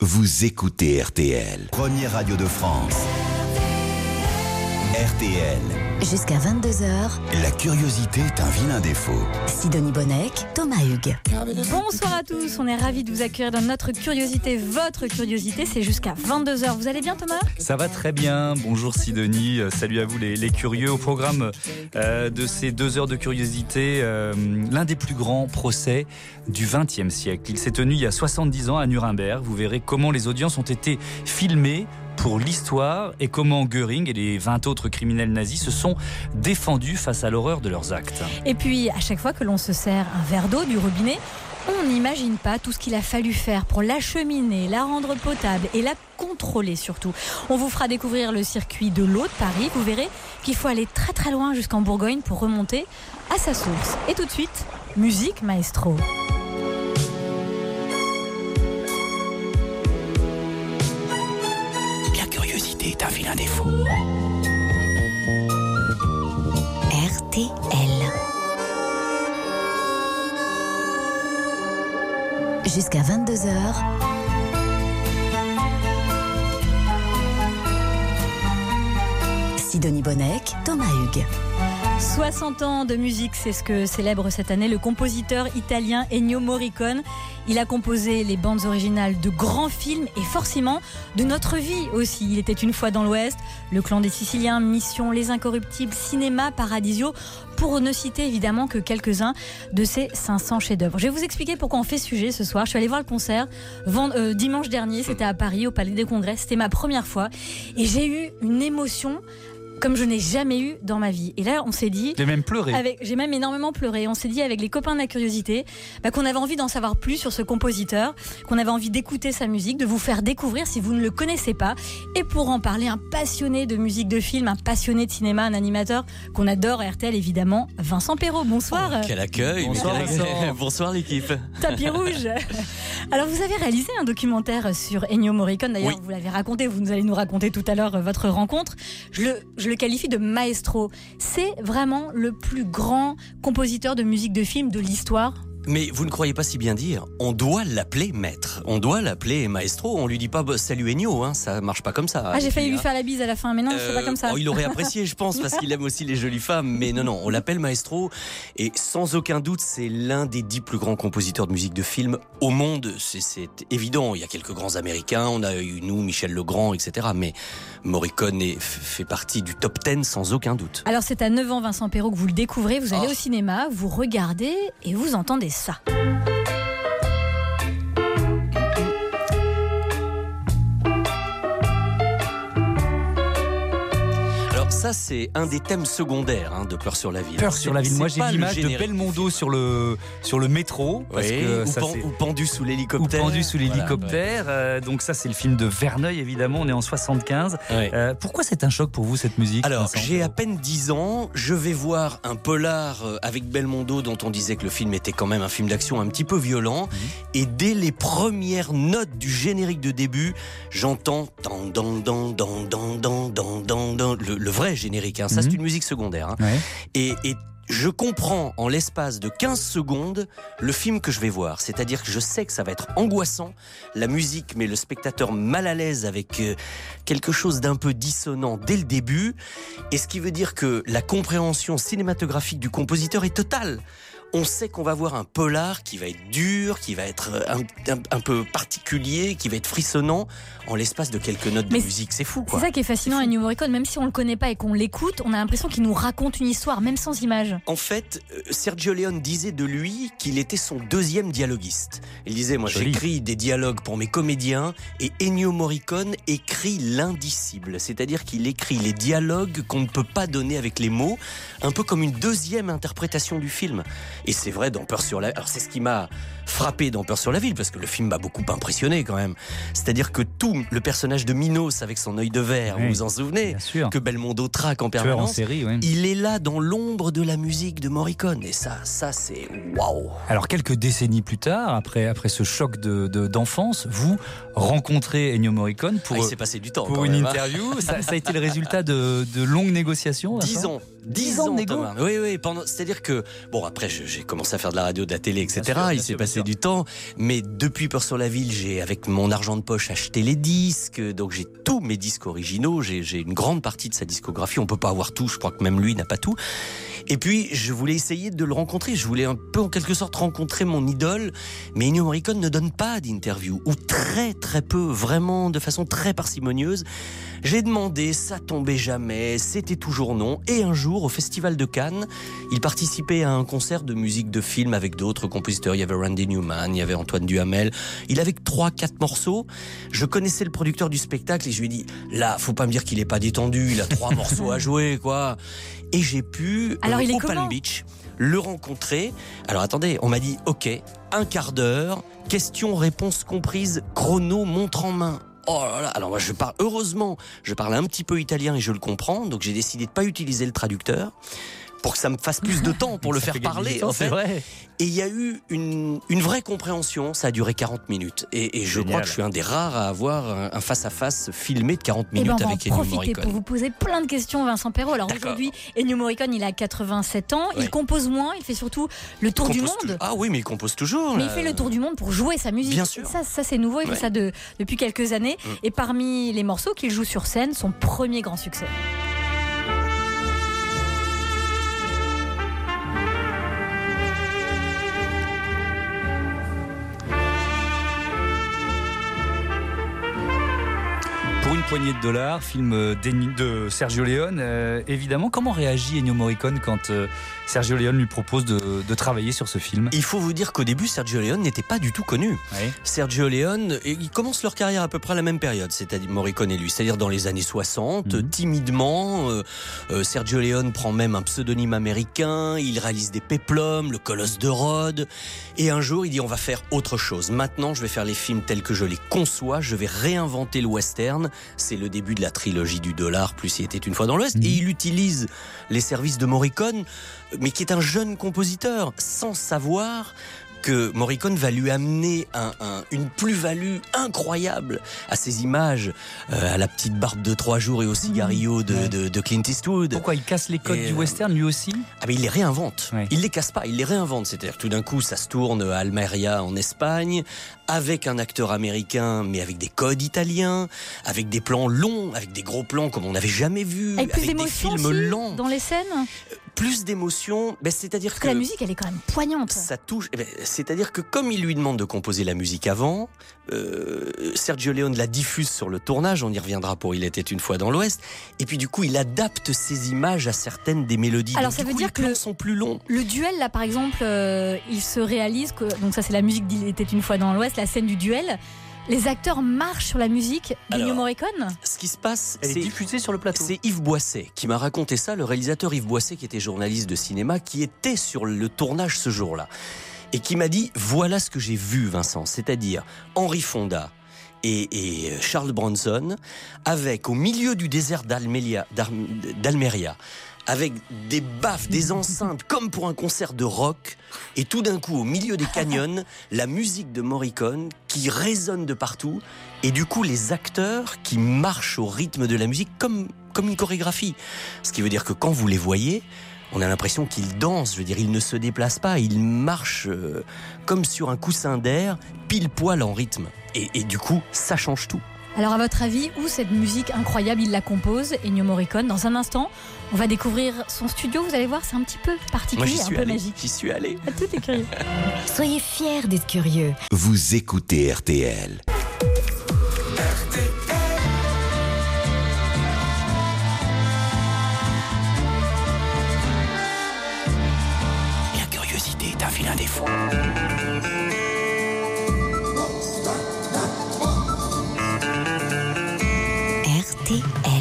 vous écoutez RTL. Première radio de France. RTL. Jusqu'à 22h, La curiosité est un vilain défaut. Sidonie Bonnec, Thomas Hugues. Bonsoir à tous, on est ravis de vous accueillir dans notre curiosité, votre curiosité, c'est jusqu'à 22h. Vous allez bien Thomas ? Ça va très bien, bonjour Sidonie, salut à vous les curieux. Au programme de ces 2 heures de curiosité, l'un des plus grands procès du XXe siècle. Il s'est tenu il y a 70 ans à Nuremberg. Vous verrez comment les audiences ont été filmées pour l'histoire et comment Göring et les 20 autres criminels nazis se sont défendus face à l'horreur de leurs actes. Et puis, à chaque fois que l'on se sert un verre d'eau du robinet, on n'imagine pas tout ce qu'il a fallu faire pour l'acheminer, la rendre potable et la contrôler surtout. On vous fera découvrir le circuit de l'eau de Paris. Vous verrez qu'il faut aller très très loin jusqu'en Bourgogne pour remonter à sa source. Et tout de suite, musique maestro. Est un vilain défaut. RTL. Jusqu'à 22h, Sidonie Bonnec, Thomas Hugues. 60 ans de musique, c'est ce que célèbre cette année le compositeur italien Ennio Morricone. Il a composé les bandes originales de grands films et forcément de notre vie aussi. Il était une fois dans l'Ouest, Le Clan des Siciliens, Mission, Les Incorruptibles, Cinéma, Paradiso, pour ne citer évidemment que quelques-uns de ces 500 chefs-d'œuvre. Je vais vous expliquer pourquoi on fait ce sujet ce soir. Je suis allée voir le concert dimanche dernier, c'était à Paris, au Palais des Congrès. C'était ma première fois et j'ai eu une émotion comme je n'ai jamais eu dans ma vie. Et là, on s'est dit... J'ai même pleuré. J'ai même énormément pleuré. On s'est dit avec les copains de la curiosité qu'on avait envie d'en savoir plus sur ce compositeur, qu'on avait envie d'écouter sa musique, de vous faire découvrir si vous ne le connaissez pas. Et pour en parler, un passionné de musique de film, un passionné de cinéma, un animateur qu'on adore à RTL évidemment, Vincent Perrault. Bonsoir. Oh, quel accueil. Bonsoir, Vincent. Bonsoir l'équipe. Tapis rouge. Alors vous avez réalisé un documentaire sur Ennio Morricone. D'ailleurs, Oui. vous l'avez raconté, vous allez nous raconter tout à l'heure votre rencontre. Je le qualifie de maestro. C'est vraiment le plus grand compositeur de musique de film de l'histoire. Mais vous ne croyez pas si bien dire, on doit l'appeler maître, on doit l'appeler maestro, on lui dit pas salut Ennio, hein, ça marche pas comme ça. J'ai failli lui faire la bise à la fin, mais non, c'est pas comme ça. Il aurait apprécié, je pense, parce qu'il aime aussi les jolies femmes, mais non, on l'appelle maestro, et sans aucun doute, c'est l'un des 10 plus grands compositeurs de musique de film au monde, c'est évident, il y a quelques grands américains, on a eu nous, Michel Legrand, etc., mais Morricone fait partie du top 10 sans aucun doute. Alors c'est à 9 ans, Vincent Perrault, que vous le découvrez, vous allez au cinéma, vous regardez et vous entendez ça. Alors ça, c'est un des thèmes secondaires de Peur sur la ville. Peur sur la ville. Moi, j'ai pas l'image le de générique. Belmondo sur le métro. Parce que ça, ou pendu sous l'hélicoptère. Ou pendu sous l'hélicoptère. Voilà. Donc ça, c'est le film de Verneuil, évidemment. On est en 75. Ouais. Pourquoi c'est un choc pour vous, cette musique? Alors, Vincent? j'ai à peine 10 ans. Je vais voir un polar avec Belmondo, dont on disait que le film était quand même un film d'action un petit peu violent. Et dès les premières notes du générique de début, j'entends le vrai générique. Ça, c'est une musique secondaire. Ouais. Et je comprends en l'espace de 15 secondes le film que je vais voir. C'est-à-dire que je sais que ça va être angoissant. La musique met le spectateur mal à l'aise avec quelque chose d'un peu dissonant dès le début. Et ce qui veut dire que la compréhension cinématographique du compositeur est totale. On sait qu'on va voir un polar qui va être dur, qui va être un peu particulier, qui va être frissonnant en l'espace de quelques notes de musique. C'est fou, quoi. C'est ça qui est fascinant à Ennio Morricone, même si on le connaît pas et qu'on l'écoute, on a l'impression qu'il nous raconte une histoire, même sans images. En fait, Sergio Leone disait de lui qu'il était son deuxième dialoguiste. Il disait, moi j'écris des dialogues pour mes comédiens et Ennio Morricone écrit l'indicible. C'est-à-dire qu'il écrit les dialogues qu'on ne peut pas donner avec les mots, un peu comme une deuxième interprétation du film. Et c'est vrai dans Peur sur la ville. Alors c'est ce qui m'a frappé dans Peur sur la ville, parce que le film m'a beaucoup impressionné quand même. C'est-à-dire que tout le personnage de Minos avec son œil de verre, oui, vous vous en souvenez, que Belmondo traque en permanence, tueur en série, oui. Il est là dans l'ombre de la musique de Morricone. Et ça c'est waouh. Alors quelques décennies plus tard, après ce choc d'enfance, vous rencontrez Ennio Morricone pour, il s'est passé du temps pour quand une même, interview. Ça a été le résultat de longues négociations. 10 ans. 10 ans, Thomas. Oui. C'est-à-dire que, bon, après, je j'ai commencé à faire de la radio, de la télé, etc. Il s'est passé du temps. Mais depuis Peur sur la ville, j'ai, avec mon argent de poche, acheté les disques. Donc j'ai tous mes disques originaux. J'ai une grande partie de sa discographie. On peut pas avoir tout. Je crois que même lui n'a pas tout. Et puis, je voulais essayer de le rencontrer. Je voulais un peu, en quelque sorte, rencontrer mon idole. Mais Ennio Morricone ne donne pas d'interview, ou très très peu, vraiment de façon très parcimonieuse. J'ai demandé, ça tombait jamais, c'était toujours non. Et un jour, au Festival de Cannes, il participait à un concert de musique de film avec d'autres compositeurs. Il y avait Randy Newman, il y avait Antoine Duhamel. Il avait 3-4 morceaux. Je connaissais le producteur du spectacle et je lui ai dit, là, faut pas me dire qu'il est pas détendu, il a 3 morceaux à jouer, quoi. Et j'ai pu, au Palm Beach, le rencontrer. Alors attendez, on m'a dit, ok, 1 quart d'heure, questions-réponses comprises, chrono, montre en main. Oh là là, alors moi heureusement, je parle un petit peu italien et je le comprends, donc j'ai décidé de pas utiliser le traducteur pour que ça me fasse plus de temps pour le faire parler, en fait. Vrai. Et il y a eu une vraie compréhension, ça a duré 40 minutes. Et je crois que je suis un des rares à avoir un face-à-face filmé de 40 minutes avec Ennio Morricone. On va en profiter pour vous poser plein de questions, Vincent Perrault. Alors aujourd'hui, Ennio Morricone, il a 87 ans, il compose moins, il fait surtout le tour du monde. Ah oui, mais il compose toujours. Mais il fait le tour du monde pour jouer sa musique. Bien sûr. Ça c'est nouveau, il fait ça depuis quelques années. Et parmi les morceaux qu'il joue sur scène, son premier grand succès. Pour une poignée de dollars, film de Sergio Leone, évidemment. Comment réagit Ennio Morricone quand Sergio Leone lui propose de travailler sur ce film ? Il faut vous dire qu'au début, Sergio Leone n'était pas du tout connu. Oui. Sergio Leone, ils commencent leur carrière à peu près à la même période, c'est-à-dire Morricone et lui, c'est-à-dire dans les années 60, timidement. Sergio Leone prend même un pseudonyme américain, il réalise des péplums, le Colosse de Rhodes, et un jour il dit on va faire autre chose. Maintenant, je vais faire les films tels que je les conçois, je vais réinventer le western. C'est le début de la trilogie du dollar, plus il était une fois dans l'Ouest. Et il utilise les services de Morricone, mais qui est un jeune compositeur, sans savoir que Morricone va lui amener une plus-value incroyable à ces images, à la petite barbe de 3 jours et au cigarillo de Clint Eastwood. Pourquoi il casse les codes du western lui aussi ? Ah mais il les réinvente. Ouais. Il les casse pas, il les réinvente. C'est-à-dire que tout d'un coup, ça se tourne à Almeria en Espagne, avec un acteur américain, mais avec des codes italiens, avec des plans longs, avec des gros plans comme on n'avait jamais vu, avec des films lents. Dans les scènes plus d'émotion, c'est-à-dire parce que la musique, elle est quand même poignante. Ça touche. C'est-à-dire que comme il lui demande de composer la musique avant, Sergio Leone la diffuse sur le tournage. On y reviendra pour Il était une fois dans l'Ouest. Et puis du coup, il adapte ses images à certaines des mélodies. Alors donc, ça veut dire que les plans sont plus longs. Le duel, là, par exemple, il se réalise donc ça, c'est la musique d'Il était une fois dans l'Ouest, la scène du duel. Les acteurs marchent sur la musique d'Ennio Morricone. Ce qui se passe, elle est diffusée sur le plateau. C'est Yves Boisset qui m'a raconté ça, le réalisateur Yves Boisset, qui était journaliste de cinéma, qui était sur le tournage ce jour-là, et qui m'a dit voilà ce que j'ai vu, Vincent, c'est-à-dire Henry Fonda et Charles Bronson, avec au milieu du désert d'Almeria, avec des baffes, des enceintes, comme pour un concert de rock, et tout d'un coup, au milieu des canyons, la musique de Morricone qui résonne de partout, et du coup, les acteurs qui marchent au rythme de la musique comme une chorégraphie. Ce qui veut dire que quand vous les voyez, on a l'impression qu'ils dansent, je veux dire, ils ne se déplacent pas, ils marchent comme sur un coussin d'air, pile poil en rythme. Et du coup, ça change tout. Alors à votre avis, où cette musique incroyable il la compose, Ennio Morricone? Dans un instant, on va découvrir son studio, vous allez voir, c'est un petit peu particulier, un peu magique. J'y suis allé. Tout est curieux. Soyez fiers d'être curieux. Vous écoutez RTL. La curiosité est un vilain défaut. RTL.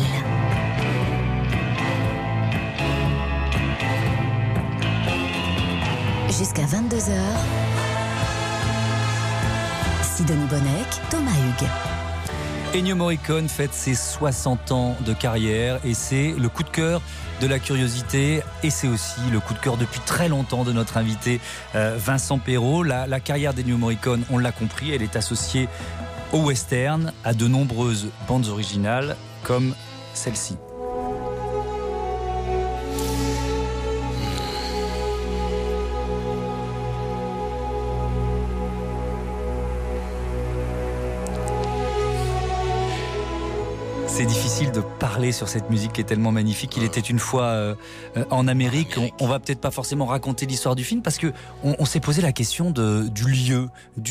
Jusqu'à 22h. Sidonie Bonnec, Thomas Hugues. Ennio Morricone fête ses 60 ans de carrière et c'est le coup de cœur de la curiosité et c'est aussi le coup de cœur depuis très longtemps de notre invité Vincent Perrault. La carrière d'Ennio Morricone, on l'a compris, elle est associée au western, à de nombreuses bandes originales comme celle-ci. C'est difficile de parler sur cette musique qui est tellement magnifique. Il était une fois en Amérique. On va peut-être pas forcément raconter l'histoire du film parce que on s'est posé la question du lieu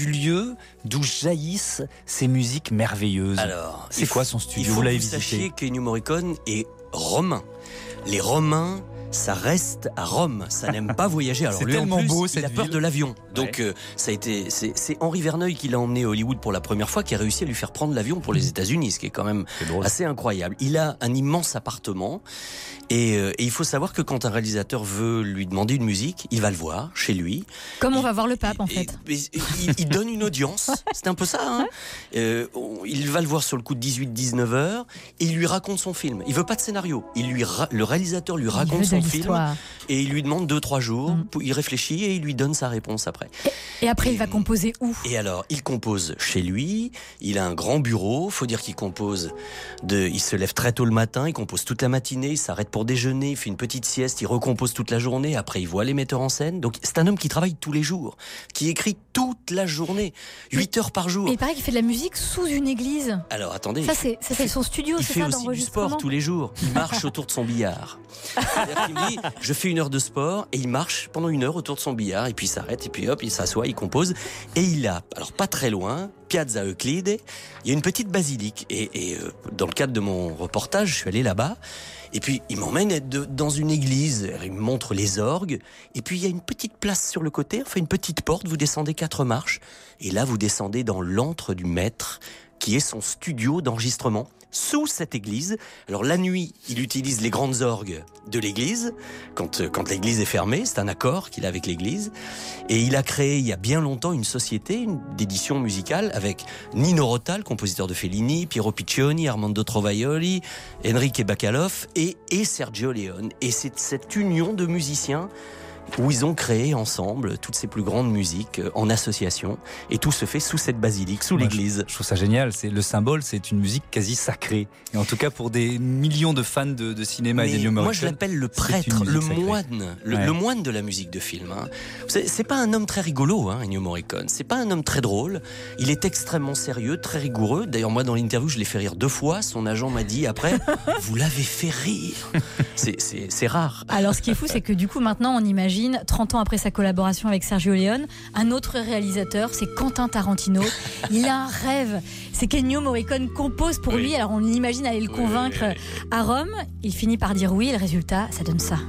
d'où jaillissent ces musiques merveilleuses. Alors, c'est quoi son studio? Il faut vous que l'avez vous visité? sachiez qu'Ennio Morricone est romain. Les Romains, ça reste à Rome, ça n'aime pas voyager. Alors C'est lui tellement en plus, beau, il cette a peur ville. de l'avion. Donc c'est Henri Verneuil qui l'a emmené à Hollywood pour la première fois, qui a réussi à lui faire prendre l'avion pour les États-Unis, ce qui est quand même C'est drôle. assez incroyable. Il a un immense appartement et il faut savoir que quand un réalisateur veut lui demander une musique, il va le voir chez lui. Comme on va voir le pape en fait. Il donne une audience, c'est un peu ça. Hein. Il va le voir sur le coup de 18-19 heures et il lui raconte son film. Il veut pas de scénario. Le réalisateur lui raconte son film et il lui demande 2-3 jours. Il réfléchit et il lui donne sa réponse après. Et après, il va composer où? Et alors, il compose chez lui. Il a un grand bureau. Faut dire qu'il compose. Il se lève très tôt le matin. Il compose toute la matinée. Il s'arrête pour déjeuner. Il fait une petite sieste. Il recompose toute la journée. Après, il voit les metteurs en scène. Donc, c'est un homme qui travaille tous les jours, qui écrit toute la journée, 8 heures par jour. Mais il paraît qu'il fait de la musique sous une église. Alors, attendez. Ça, c'est son studio, Il c'est fait ça, aussi du d'enregistrement. sport tous les jours. Il marche autour de son billard. C'est-à-dire qu'il me dit, je fais 1 heure de sport et il marche pendant 1 heure autour de son billard et puis il s'arrête et puis hop, il s'assoit, il compose et il a, alors pas très loin, Piazza Euclide, il y a une petite basilique et dans le cadre de mon reportage, je suis allé là-bas et puis il m'emmène dans une église, il me montre les orgues et puis il y a une petite place sur le côté, enfin une petite porte, vous descendez 4 marches et là vous descendez dans l'antre du maître qui est son studio d'enregistrement sous cette église. Alors la nuit, il utilise les grandes orgues de l'église quand l'église est fermée, c'est un accord qu'il a avec l'église. Et il a créé il y a bien longtemps une société d'édition musicale avec Nino Rota, le compositeur de Fellini, Piero Piccioni, Armando Trovaioli, Enrique Bacalov et Sergio Leone. Et c'est cette union de musiciens où ils ont créé ensemble toutes ces plus grandes musiques en association et tout se fait sous cette basilique, sous l'église. Je trouve ça génial, le symbole, c'est une musique quasi sacrée. Et en tout cas pour des millions de fans de cinéma et d'Ennio Morricone. Moi je l'appelle le prêtre, le moine, le moine de la musique de film. Hein. C'est pas un homme très rigolo, hein, Ennio Morricone. C'est pas un homme très drôle. Il est extrêmement sérieux, très rigoureux. D'ailleurs moi dans l'interview je l'ai fait rire 2 fois. Son agent m'a dit après, vous l'avez fait rire. C'est rare. Alors ce qui est fou, c'est que du coup maintenant on imagine 30 ans après sa collaboration avec Sergio Leone, un autre réalisateur, c'est Quentin Tarantino. Il a un rêve, c'est qu'Ennio Morricone compose pour lui. Alors on imagine aller le convaincre à Rome. Il finit par dire oui, et le résultat, ça donne ça.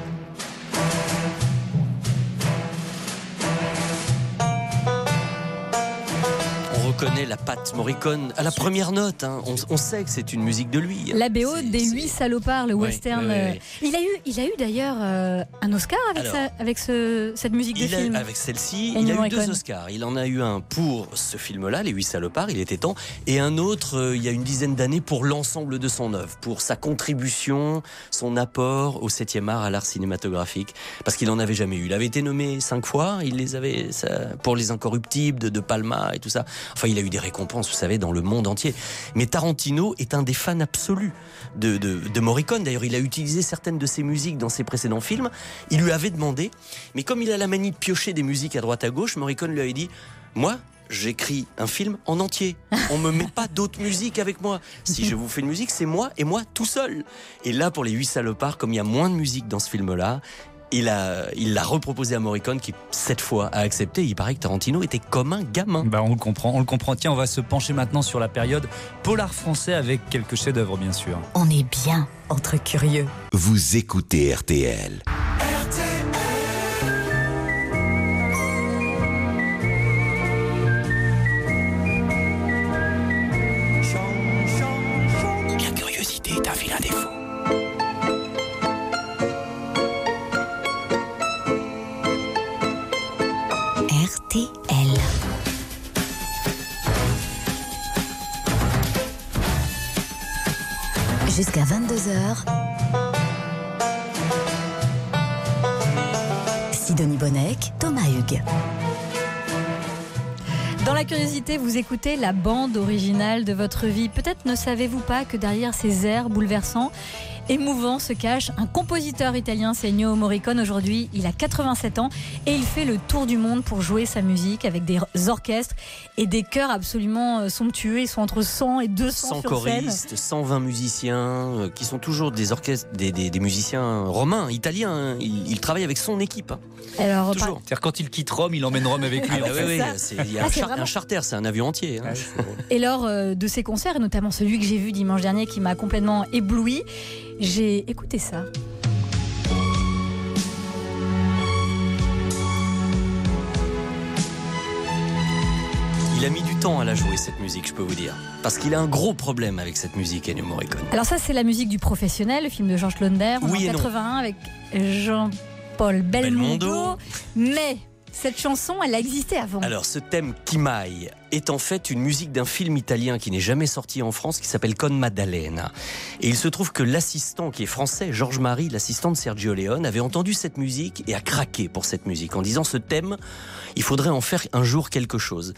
On reconnaît la patte Morricone à la première note. Hein. On sait que c'est une musique de lui. La BO des 8 salopards, le western. Il a eu d'ailleurs un Oscar avec cette musique de film. Avec celle-ci, il a eu 2 Oscars. Il en a eu un pour ce film-là, Les 8 salopards, il était temps, et un autre il y a une dizaine d'années pour l'ensemble de son œuvre, pour sa contribution, son apport au 7e art, à l'art cinématographique, parce qu'il en avait jamais eu. Il avait été nommé 5 fois, il les avait pour Les Incorruptibles de Palma et tout ça. Enfin, il a eu des récompenses, vous savez, dans le monde entier. Mais Tarantino est un des fans absolus de Morricone. D'ailleurs, il a utilisé certaines de ses musiques dans ses précédents films. Il lui avait demandé, mais comme il a la manie de piocher des musiques à droite à gauche, Morricone lui avait dit, moi, j'écris un film en entier. On me met pas d'autres musiques avec moi. Si je vous fais une musique, c'est moi et moi tout seul. Et là, pour Les 8 salopards, comme il y a moins de musique dans ce film-là, il l'a reproposé à Morricone qui, cette fois, a accepté. Il paraît que Tarantino était comme un gamin. On le comprend. Tiens, on va se pencher maintenant sur la période polar français avec quelques chefs-d'œuvre, bien sûr. On est bien entre curieux. Vous écoutez RTL. La curiosité est un vilain défaut. RTL. Jusqu'à 22h. Sidonie Bonnec, Thomas Hugues. Dans la curiosité, vous écoutez la bande originale de votre vie. Peut-être ne savez-vous pas que derrière ces airs bouleversants, émouvant se cache un compositeur italien, c'est Ennio Morricone. Aujourd'hui, il a 87 ans et il fait le tour du monde pour jouer sa musique avec des orchestres et des chœurs absolument somptueux. Ils sont entre 100 et 200 100 sur choristes, scène. 120 musiciens qui sont toujours des orchestres, des musiciens romains, italiens. Il travaille avec son équipe. Alors, Toujours. C'est-à-dire quand il quitte Rome, il emmène Rome avec lui. Ah, en fait. oui, ça. il y a Ah, c'est vraiment- un charter, c'est un avion entier. Ouais, c'est drôle. Et lors de ses concerts, et notamment celui que j'ai vu dimanche dernier qui m'a complètement ébloui, j'ai écouté ça. Il a mis du temps à la jouer cette musique, je peux vous dire. Parce qu'il a un gros problème avec cette musique, Ennio Morricone. Alors ça, c'est la musique du Professionnel, le film de Georges Lautner, Oui et en non. 81 avec Jean-Paul Belmondo. Belmondo. Mais cette chanson, elle a existé avant. Alors, ce thème Kimai est en fait une musique d'un film italien qui n'est jamais sorti en France, qui s'appelle Con Maddalena. Et il se trouve que l'assistant, qui est français, Georges Marie, l'assistant de Sergio Leone, avait entendu cette musique et a craqué pour cette musique en disant ce thème, il faudrait en faire un jour quelque chose.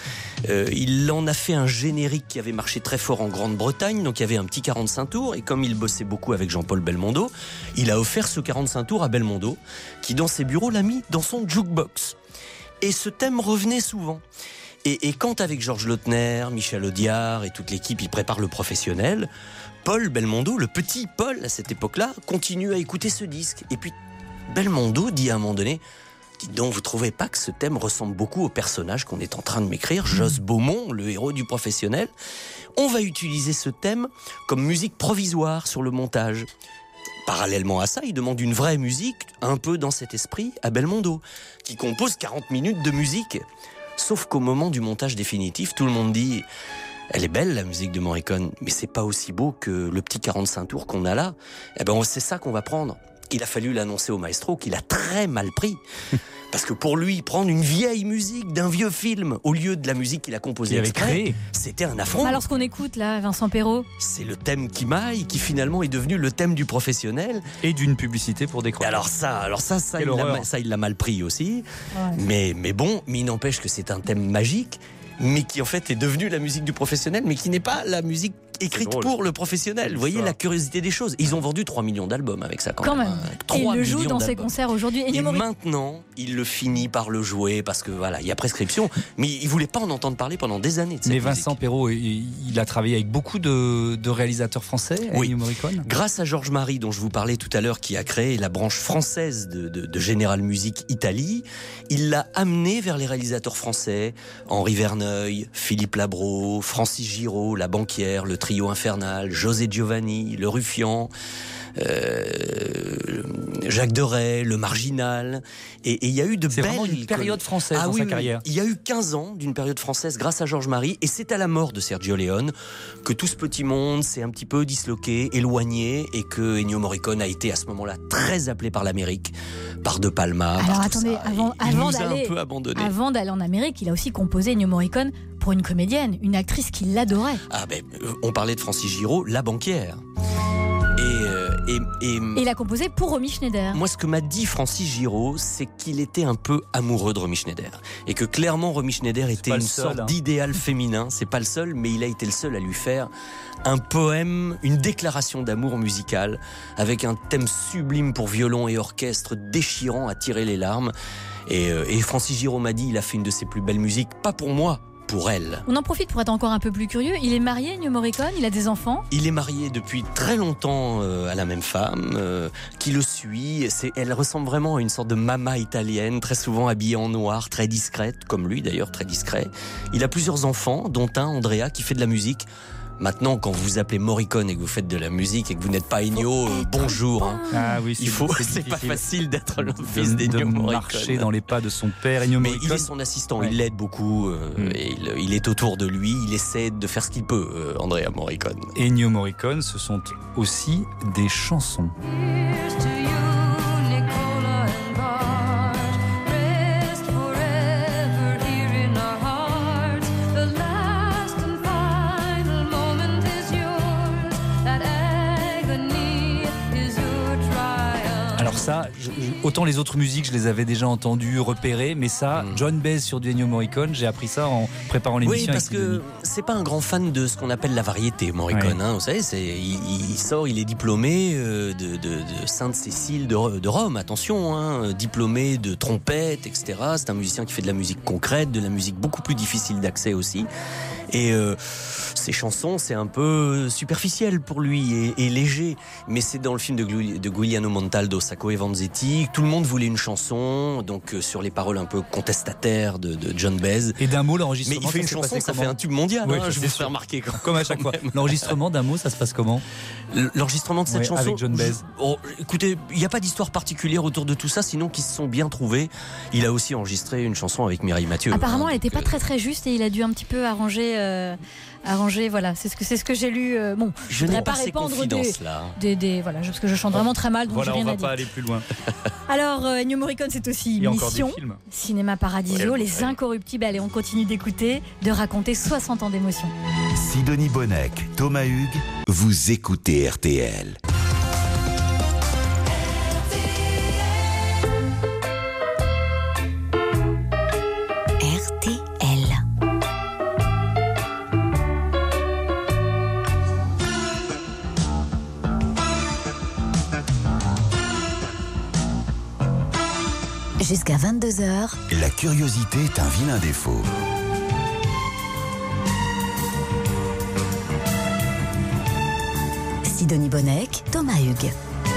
Il en a fait un générique qui avait marché très fort en Grande-Bretagne, donc il y avait un petit 45 tours, et comme il bossait beaucoup avec Jean-Paul Belmondo, il a offert ce 45 tours à Belmondo, qui dans ses bureaux l'a mis dans son jukebox. Et ce thème revenait souvent. Et quand avec Georges Lautner, Michel Audiard et toute l'équipe, ils préparent le Professionnel, Paul Belmondo, le petit Paul à cette époque-là, continue à écouter ce disque. Et puis Belmondo dit à un moment donné, dites donc, vous trouvez pas que ce thème ressemble beaucoup au personnage qu'on est en train de m'écrire, Jos Beaumont, le héros du Professionnel? On va utiliser ce thème comme musique provisoire sur le montage. Parallèlement à ça, il demande une vraie musique, un peu dans cet esprit, à Belmondo, qui compose 40 minutes de musique. Sauf qu'au moment du montage définitif, tout le monde dit « Elle est belle la musique de Morricone, mais c'est pas aussi beau que le petit 45 tours qu'on a là. » Eh ben, c'est ça qu'on va prendre. Il a fallu l'annoncer au maestro, qu'il a très mal pris. Parce que pour lui, prendre une vieille musique d'un vieux film au lieu de la musique qu'il a composée Qu'il avait exprès, créée. c'était un affront. Alors ce qu'on écoute là, Vincent Perrault, C'est le thème Kimai qui finalement est devenu le thème du Professionnel. Et d'une publicité pour des Et croix. alors ça, Quelle horreur. il l'a mal pris aussi. ouais. Mais bon, mais il n'empêche que c'est un thème magique, mais qui en fait est devenu la musique du Professionnel, mais qui n'est pas la musique écrite drôle. pour le Professionnel. Vous voyez Ça. la curiosité des choses. Ils ont vendu 3 millions d'albums avec ça Quand même. hein. Et il 3 le joue millions dans ses d'albums. concerts aujourd'hui. Et Ennio Morricone. maintenant, il le finit par le jouer parce que voilà, il y a prescription. Mais il voulait pas en entendre parler pendant des années de cette Mais musique. Vincent Perrault, il a travaillé avec beaucoup de réalisateurs français, Oui. Ennio Morricone. Grâce à Georges Marie, dont je vous parlais tout à l'heure, qui a créé la branche française de General Music Italie, il l'a amené vers les réalisateurs français, Henri Verneuil, Philippe Labro, Francis Giraud, La Banquière, le Trio Infernal, José Giovanni, Le Ruffian, Jacques Deray, Le Marginal. Et il y a eu de C'est belles... vraiment une période française dans oui, sa oui. carrière. Il y a eu 15 ans d'une période française grâce à Georges Marie, et c'est à la mort de Sergio Leone que tout ce petit monde s'est un petit peu disloqué, éloigné, et que Ennio Morricone a été à ce moment-là très appelé par l'Amérique, par De Palma. Alors par tout attendez, ça. avant il nous a d'aller- un peu abandonné. Avant d'aller en Amérique, il a aussi composé Ennio Morricone pour une comédienne, une actrice qui l'adorait. Ah ben, on parlait de Francis Giraud, La Banquière. Et Et il a composé pour Romy Schneider. moi, ce que m'a dit Francis Giraud, c'est qu'il était un peu amoureux de Romy Schneider. Et que clairement, Romy Schneider était pas une le seul, sorte hein. d'idéal féminin. C'est pas le seul, mais il a été le seul à lui faire un poème, une déclaration d'amour musical, avec un thème sublime pour violon et orchestre, déchirant à tirer les larmes. Et Francis Giraud m'a dit, il a fait une de ses plus belles musiques, pas pour moi, pour elle. On en profite pour être encore un peu plus curieux. Il est marié, Ennio Morricone, il a des enfants. Il est marié depuis très longtemps à la même femme qui le suit. Elle ressemble vraiment à une sorte de mama italienne, très souvent habillée en noir, très discrète, comme lui d'ailleurs, très discret. Il a plusieurs enfants, dont un, Andrea, qui fait de la musique. Maintenant, quand vous vous appelez Morricone et que vous faites de la musique et que vous n'êtes pas Ennio, bonjour. Hein. Ah oui, C'est pas difficile facile d'être le de fils d'Ennio Morricone. marcher dans les pas de son père, Ennio Mais Morricone. il est son assistant, Ouais. il l'aide beaucoup, et il est autour de lui, il essaie de faire ce qu'il peut, Andrea Morricone. Ennio Morricone, ce sont aussi des chansons. Here's to you, Nicola and Bart. Rest forever here in our hearts. The last and final moment is yours. That agony is your triumph. Alors ça, autant les autres musiques, je les avais déjà entendues, repérées, mais ça, John Baez sur du Ennio Morricone, j'ai appris ça en préparant l'émission. Oui, parce que c'est pas un grand fan de ce qu'on appelle la variété, Morricone. Hein, vous savez, il sort, il est diplômé de Sainte-Cécile de Rome, attention, hein, diplômé de trompette, etc. C'est un musicien qui fait de la musique concrète, de la musique beaucoup plus difficile d'accès aussi. Et ses chansons, c'est un peu superficiel pour lui et léger. Mais c'est dans le film de Guglielmo Montaldo, Sacco e Vanzetti. Tout le monde voulait une chanson, donc sur les paroles un peu contestataires de John Baez. Et d'un mot, l'enregistrement. Mais il fait une chanson, ça fait un tube mondial. Oui, je vous fais remarquer. Comme à chaque fois. L'enregistrement d'un mot, ça se passe comment? L'enregistrement de cette chanson avec John Baez. Écoutez, il n'y a pas d'histoire particulière autour de tout ça, sinon qu'ils se sont bien trouvés. Il a aussi enregistré une chanson avec Mireille Mathieu. Apparemment, elle n'était pas très juste et il a dû un petit peu arranger. Voilà, c'est ce que j'ai lu. Bon, je n'ai pas ces répandre confidences-là. voilà, parce que je chante vraiment très mal, donc Voilà, j'ai rien on à va dire. pas aller plus loin. Alors, Ennio Morricone, c'est aussi Il y a encore Mission, des films. Cinéma Paradiso, Les Incorruptibles. Allez, on continue d'écouter, de raconter 60 ans d'émotion. Sidonie Bonnec, Thomas Hugues, vous écoutez RTL. RTL. Jusqu'à 22h, La curiosité est un vilain défaut. Sidonie Bonnec, Thomas Hugues.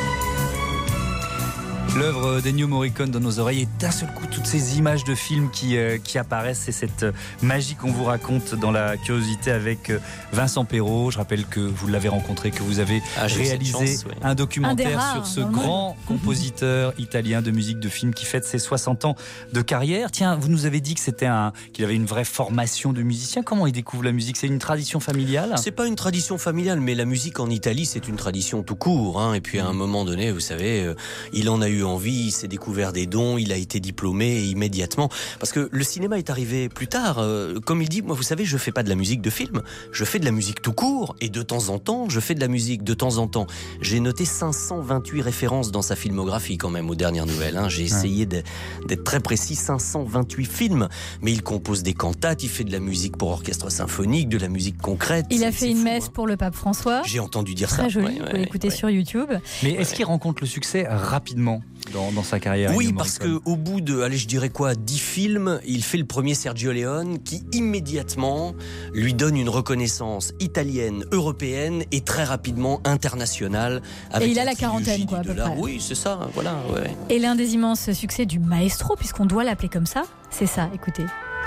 L'œuvre d'Ennio Morricone dans nos oreilles et d'un seul coup toutes ces images de films qui apparaissent, c'est cette magie qu'on vous raconte dans La Curiosité avec Vincent Perrault. Je rappelle que vous l'avez rencontré, que vous avez réalisé un documentaire sur ce grand compositeur italien de musique de film qui fête ses 60 ans de carrière. Tiens, vous nous avez dit que qu'il avait une vraie formation de musicien. Comment il découvre la musique? C'est une tradition familiale? C'est pas une tradition familiale, mais la musique en Italie, c'est une tradition tout court. Hein. Et puis à un moment donné, vous savez, il en a eu envie, il s'est découvert des dons, il a été diplômé immédiatement. Parce que le cinéma est arrivé plus tard. Comme il dit, moi, vous savez, je fais pas de la musique de film, je fais de la musique tout court. Et de temps en temps, je fais de la musique de temps en temps. J'ai noté 528 références dans sa filmographie quand même aux dernières nouvelles. Hein. J'ai essayé d'être très précis, 528 films. Mais il compose des cantates, il fait de la musique pour orchestre symphonique, de la musique concrète. Il a fait une fou, messe hein. pour le pape François. J'ai entendu dire ça. Très joli, vous pouvez l'écouter sur YouTube. Mais est-ce qu'il rencontre le succès rapidement dans sa carrière? Oui, Ennio parce Morricone. qu'au bout de, allez, je dirais quoi, 10 films, il fait le premier Sergio Leone qui immédiatement lui donne une reconnaissance italienne, européenne et très rapidement internationale. Avec Et il a la la quarantaine, quoi, à peu près. Oui, c'est ça, voilà. Ouais. Et l'un des immenses succès du maestro, puisqu'on doit l'appeler comme ça, c'est ça, écoutez.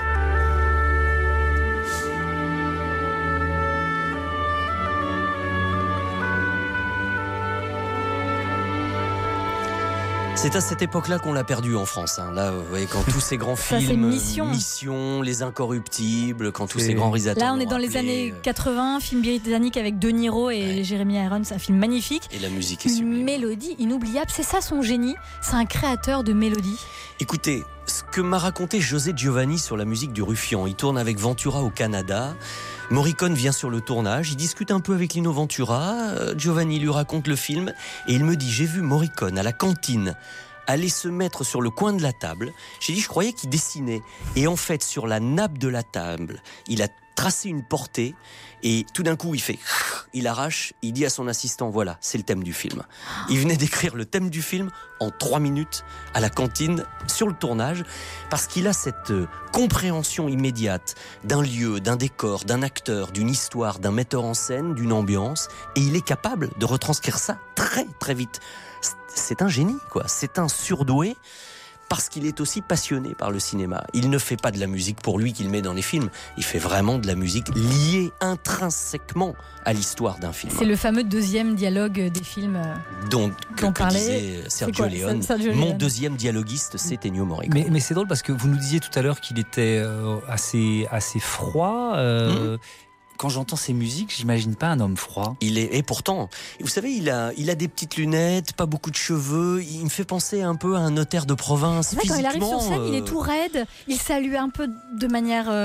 C'est à cette époque-là qu'on l'a perdu en France. Hein. Là, vous voyez, quand tous ces grands Ça, c'est films, Mission. Les Incorruptibles, quand tous ces grands réalisateurs. Là, on est dans les années 80, film britannique avec De Niro et Jeremy Irons, un film magnifique. Et la musique est Une sublime. mélodie inoubliable, c'est ça son génie, c'est un créateur de mélodies. Écoutez, ce que m'a raconté José Giovanni sur la musique du Ruffian, il tourne avec Ventura au Canada. Morricone vient sur le tournage, il discute un peu avec Lino Ventura, Giovanni lui raconte le film et il me dit, j'ai vu Morricone à la cantine aller se mettre sur le coin de la table. J'ai dit, je croyais qu'il dessinait. Et en fait, sur la nappe de la table, il a tracé une portée et tout d'un coup, il arrache, il dit à son assistant, voilà, c'est le thème du film. Il venait d'écrire le thème du film en 3 minutes à la cantine sur le tournage parce qu'il a cette compréhension immédiate d'un lieu, d'un décor, d'un acteur, d'une histoire, d'un metteur en scène, d'une ambiance et il est capable de retranscrire ça très très vite. C'est un génie, quoi. C'est un surdoué parce qu'il est aussi passionné par le cinéma. Il ne fait pas de la musique pour lui qu'il met dans les films. Il fait vraiment de la musique liée intrinsèquement à l'histoire d'un film. C'est le fameux deuxième dialogue des films Que parlait. disait Sergio quoi, Leone. Sergio Mon Leone. deuxième dialoguiste, c'est Ennio Morricone. Mais c'est drôle parce que vous nous disiez tout à l'heure qu'il était assez froid. Quand j'entends ces musiques, j'imagine pas un homme froid. Et pourtant, vous savez, il a des petites lunettes, pas beaucoup de cheveux. Il me fait penser un peu à un notaire de province. C'est vrai, quand il arrive sur scène, Physiquement, il est tout raide, il salue un peu de manière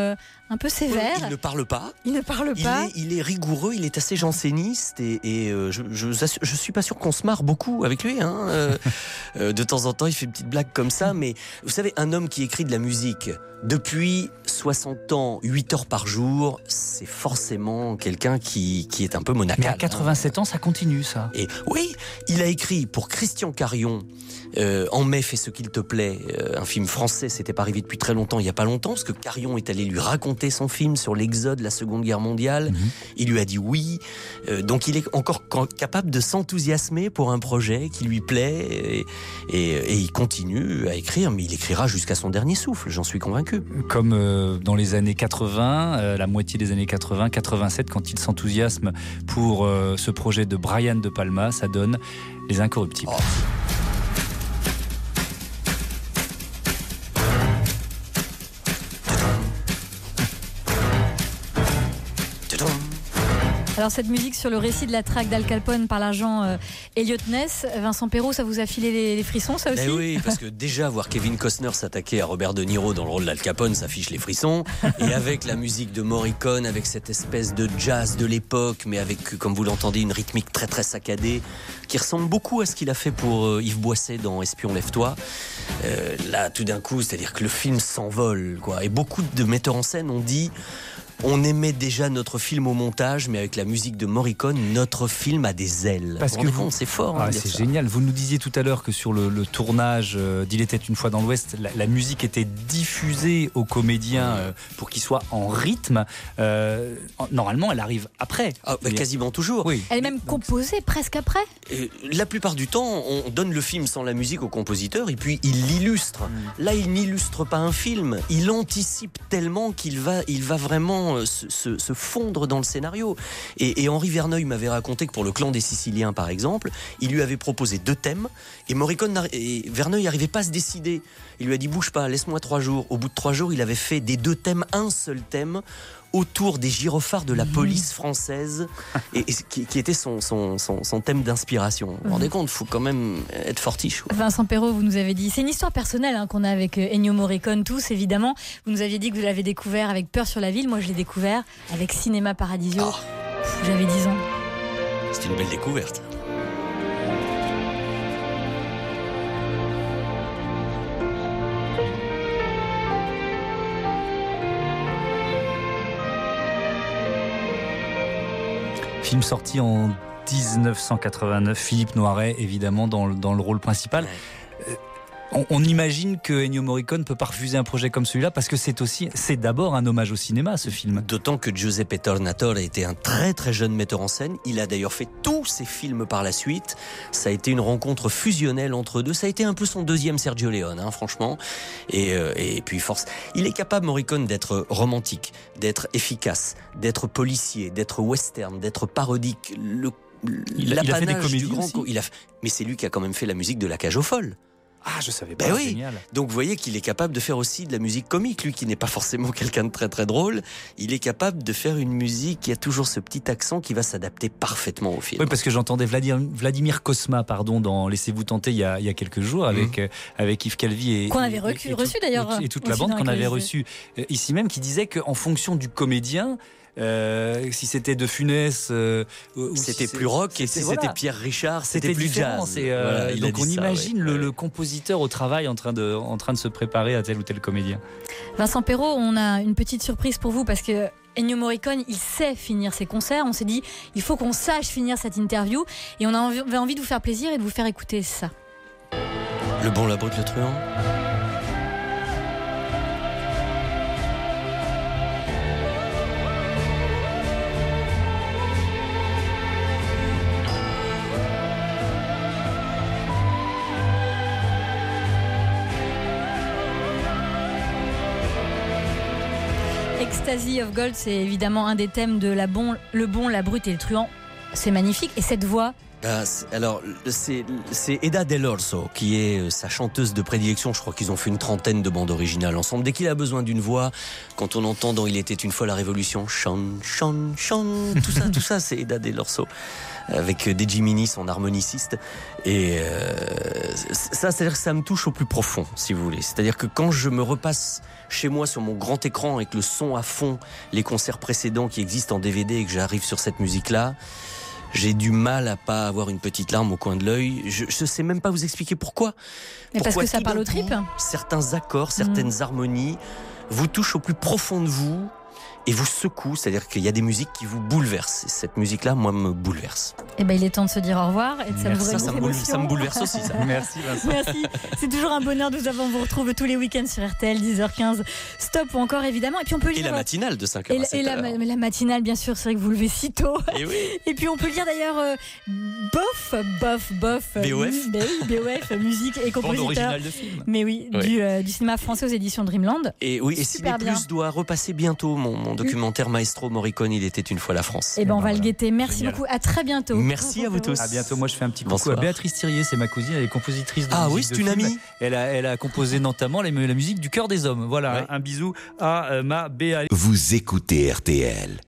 un peu Il sévère. ne parle pas. Il ne parle pas. Il est rigoureux, il est assez janséniste et je suis pas sûr qu'on se marre beaucoup avec lui. De temps en temps, il fait une petite blague comme ça, mais vous savez, un homme qui écrit de la musique depuis 60 ans, 8 heures par jour, c'est forcément quelqu'un qui est un peu monacal. Mais à 87 ans, ça continue, ça. Et oui, il a écrit pour Christian Carion En mai, fais ce qu'il te plaît, un film français, c'était pas arrivé depuis très longtemps, il y a pas longtemps, parce que Carion est allé lui raconter son film sur l'exode, la Seconde Guerre mondiale. Il lui a dit oui, donc il est encore capable de s'enthousiasmer pour un projet qui lui plaît, et il continue à écrire, mais il écrira jusqu'à son dernier souffle, j'en suis convaincu. Comme dans les années 80, la moitié des années 80, 87, quand il s'enthousiasme pour ce projet de Brian De Palma, ça donne Les Incorruptibles. Oh. Alors cette musique sur le récit de la traque d'Al Capone par l'agent Elliot Ness, Vincent Perrault, ça vous a filé les frissons, ça aussi? Eh oui, parce que déjà voir Kevin Costner s'attaquer à Robert De Niro dans le rôle d'Al Capone, ça fiche les frissons. Et avec la musique de Morricone, avec cette espèce de jazz de l'époque, mais avec, comme vous l'entendez, une rythmique très très saccadée, qui ressemble beaucoup à ce qu'il a fait pour Yves Boisset dans Espion lève-toi. Là, tout d'un coup, c'est-à-dire que le film s'envole, quoi. Et beaucoup de metteurs en scène ont dit... On aimait déjà notre film au montage, mais avec la musique de Morricone, notre film a des ailes. Parce que c'est fort. C'est génial. Vous nous disiez tout à l'heure que sur le tournage d'Il était une fois dans l'Ouest, la musique était diffusée aux comédiens pour qu'ils soient en rythme. Normalement, elle arrive après. Quasiment toujours. Oui. Elle est même composée presque après. La plupart du temps, on donne le film sans la musique au compositeur et puis il l'illustre. Là, il n'illustre pas un film. Il anticipe tellement qu'il va vraiment se fondre dans le scénario. Et Henri Verneuil m'avait raconté que pour Le Clan des Siciliens, par exemple, il lui avait proposé 2 thèmes et Verneuil n'arrivait pas à se décider. Il lui a dit bouge pas, laisse-moi 3 jours. Au bout de 3 jours, il avait fait des 2 thèmes, un seul thème autour des gyrophares de la police française et qui était son thème d'inspiration. Vous vous rendez compte, il faut quand même être fortiche. Vincent Perrault, vous nous avez dit, c'est une histoire personnelle qu'on a avec Ennio Morricone tous évidemment. Vous nous aviez dit que vous l'avez découvert avec Peur sur la ville, moi je l'ai découvert avec Cinéma Paradiso. J'avais 10 ans. C'était une belle découverte. Film sorti en 1989, Philippe Noiret évidemment dans le rôle principal. On imagine que Ennio Morricone ne peut pas refuser un projet comme celui-là parce que c'est d'abord un hommage au cinéma, ce film. D'autant que Giuseppe Tornatore était un très très jeune metteur en scène. Il a d'ailleurs fait tous ses films par la suite. Ça a été une rencontre fusionnelle entre deux. Ça a été un peu son deuxième Sergio Leone, franchement. Et puis force. Il est capable, Morricone, d'être romantique, d'être efficace, d'être policier, d'être western, d'être parodique. Il a fait des comédies aussi. Mais c'est lui qui a quand même fait la musique de La Cage aux Folles. Ah, je savais pas, oui. Génial. Donc vous voyez qu'il est capable de faire aussi de la musique comique, lui qui n'est pas forcément quelqu'un de très très drôle. Il est capable de faire une musique qui a toujours ce petit accent qui va s'adapter parfaitement au film. Oui, parce que j'entendais Vladimir Cosma, dans Laissez-vous tenter il y a quelques jours avec Yves Calvi qu'on avait reçu d'ailleurs et toute la bande qu'on avait reçue ici même, qui disait qu'en fonction du comédien, si c'était De Funès, c'était plus rock, et si c'était Pierre Richard, c'était plus jazz. Donc on imagine le compositeur au travail en train de se préparer à tel ou tel comédien. Vincent Perrault, on a une petite surprise pour vous parce que Ennio Morricone, il sait finir ses concerts. On s'est dit, il faut qu'on sache finir cette interview et on avait envie de vous faire plaisir et de vous faire écouter ça. Le bon, la brute, le truand. Ecstasy of Gold, c'est évidemment un des thèmes de Le Bon, la Brute et le Truand. C'est magnifique. Et cette voix Alors, c'est Eda Del Orso qui est sa chanteuse de prédilection. Je crois qu'ils ont fait une trentaine de bandes originales ensemble. Dès qu'il a besoin d'une voix, quand on entend dans Il était une fois la Révolution, chante, tout ça, c'est Eda Del Orso avec De Jiminis, son harmoniciste. Et ça, c'est-à-dire que ça me touche au plus profond, si vous voulez. C'est-à-dire que quand je me repasse chez moi sur mon grand écran avec le son à fond, les concerts précédents qui existent en DVD et que j'arrive sur cette musique-là, j'ai du mal à pas avoir une petite larme au coin de l'œil. Je sais même pas vous expliquer pourquoi. Mais parce Pourquoi que ça tout parle d'un aux tripes. coup, certains accords, certaines harmonies vous touchent au plus profond de vous et vous secouent. C'est-à-dire qu'il y a des musiques qui vous bouleversent. Et cette musique-là, moi, me bouleverse. Eh ben, il est temps de se dire au revoir et de savourer Ça nos émotions. me bouleverse aussi, ça. Merci Vincent. Merci, c'est toujours un bonheur de vous vous retrouve tous les week-ends sur RTL, 10h15, Stop ou encore évidemment. Et puis on peut Et lire la matinale de 5h à 7h. et la matinale, bien sûr, c'est vrai que vous levez si tôt. Et oui. Et puis on peut lire d'ailleurs bof, BOF. BOF, musique et Bande compositeur. originale de film. Mais oui, Oui. du cinéma français aux éditions Dreamland. Et oui, et Super Ciné Plus doit repasser bientôt mon documentaire Maestro Morricone, Il était une fois la France. Et ben on va voilà. le guetter. Merci Génial. beaucoup. À très bientôt. Merci à vous tous. À bientôt. Moi, je fais un petit coucou Bonsoir. à Béatrice Thirier, c'est ma cousine, elle est compositrice de Ah musique oui, de c'est une film. amie. Elle a composé notamment la musique du Cœur des Hommes. Voilà, Ouais. un bisou à ma Béa. Vous écoutez RTL.